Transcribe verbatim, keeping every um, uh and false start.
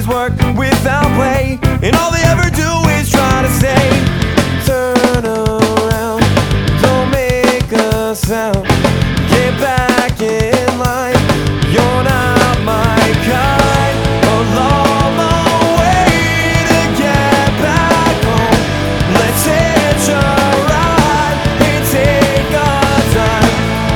work without play, and all they ever do is try to say, turn around, don't make a sound, get back in line.